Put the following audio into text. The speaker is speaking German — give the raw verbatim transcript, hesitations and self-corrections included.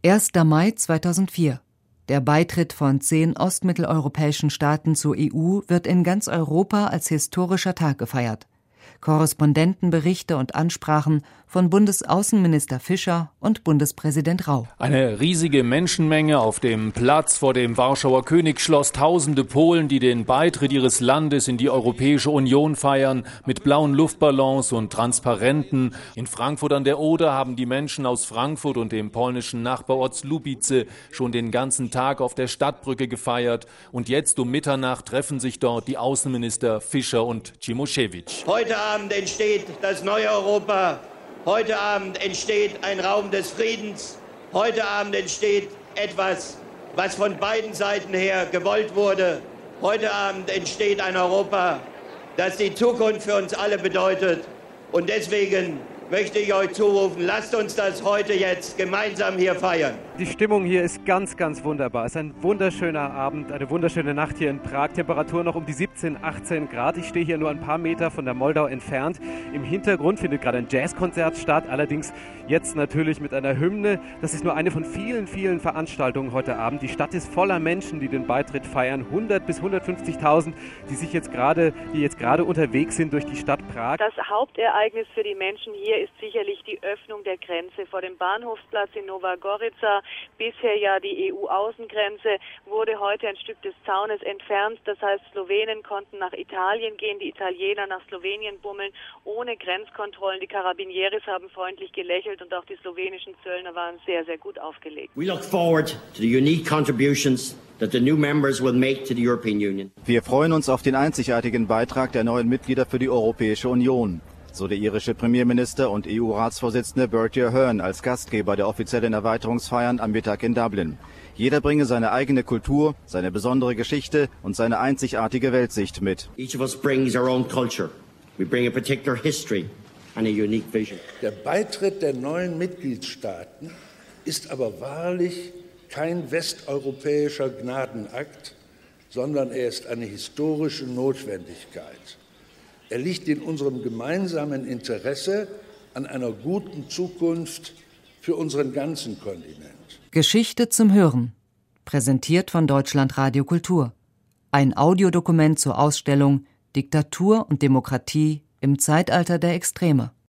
erster Mai zweitausendvier. Der Beitritt von zehn ostmitteleuropäischen Staaten zur E U wird in ganz Europa als historischer Tag gefeiert. Korrespondentenberichte und Ansprachen von Bundesaußenminister Fischer und Bundespräsident Rau. Eine riesige Menschenmenge auf dem Platz vor dem Warschauer Königsschloss. Tausende Polen, die den Beitritt ihres Landes in die Europäische Union feiern, mit blauen Luftballons und Transparenten. In Frankfurt an der Oder haben die Menschen aus Frankfurt und dem polnischen Nachbarort Słubice schon den ganzen Tag auf der Stadtbrücke gefeiert. Und jetzt um Mitternacht treffen sich dort die Außenminister Fischer und Cimošević. Heute Abend entsteht das neue Europa. Heute Abend entsteht ein Raum des Friedens. Heute Abend entsteht etwas, was von beiden Seiten her gewollt wurde. Heute Abend entsteht ein Europa, das die Zukunft für uns alle bedeutet. Und deswegen möchte ich euch zurufen, lasst uns das heute jetzt gemeinsam hier feiern. Die Stimmung hier ist ganz, ganz wunderbar. Es ist ein wunderschöner Abend, eine wunderschöne Nacht hier in Prag. Temperatur noch um die siebzehn, achtzehn Grad. Ich stehe hier nur ein paar Meter von der Moldau entfernt. Im Hintergrund findet gerade ein Jazzkonzert statt, allerdings jetzt natürlich mit einer Hymne. Das ist nur eine von vielen, vielen Veranstaltungen heute Abend. Die Stadt ist voller Menschen, die den Beitritt feiern. hundert bis hundertfünfzigtausend, die sich jetzt gerade, die jetzt gerade unterwegs sind durch die Stadt Prag. Das Hauptereignis für die Menschen hier ist sicherlich die Öffnung der Grenze vor dem Bahnhofsplatz in Nova Gorica. Bisher ja die E U-Außengrenze wurde heute ein Stück des Zaunes entfernt. Das heißt, Slowenen konnten nach Italien gehen, die Italiener nach Slowenien bummeln, ohne Grenzkontrollen. Die Carabinieres haben freundlich gelächelt und auch die slowenischen Zöllner waren sehr, sehr gut aufgelegt. We look forward to the unique contributions that the new members will make to the European Union. Wir freuen uns auf den einzigartigen Beitrag der neuen Mitglieder für die Europäische Union, so der irische Premierminister und E U-Ratsvorsitzende Bertie Ahern als Gastgeber der offiziellen Erweiterungsfeiern am Mittag in Dublin. Jeder bringe seine eigene Kultur, seine besondere Geschichte und seine einzigartige Weltsicht mit. Each of us brings our own culture. We bring a particular history and a unique vision. Der Beitritt der neuen Mitgliedstaaten ist aber wahrlich kein westeuropäischer Gnadenakt, sondern er ist eine historische Notwendigkeit. Er liegt in unserem gemeinsamen Interesse an einer guten Zukunft für unseren ganzen Kontinent. Geschichte zum Hören. Präsentiert von Deutschlandradio Kultur. Ein Audiodokument zur Ausstellung Diktatur und Demokratie im Zeitalter der Extreme.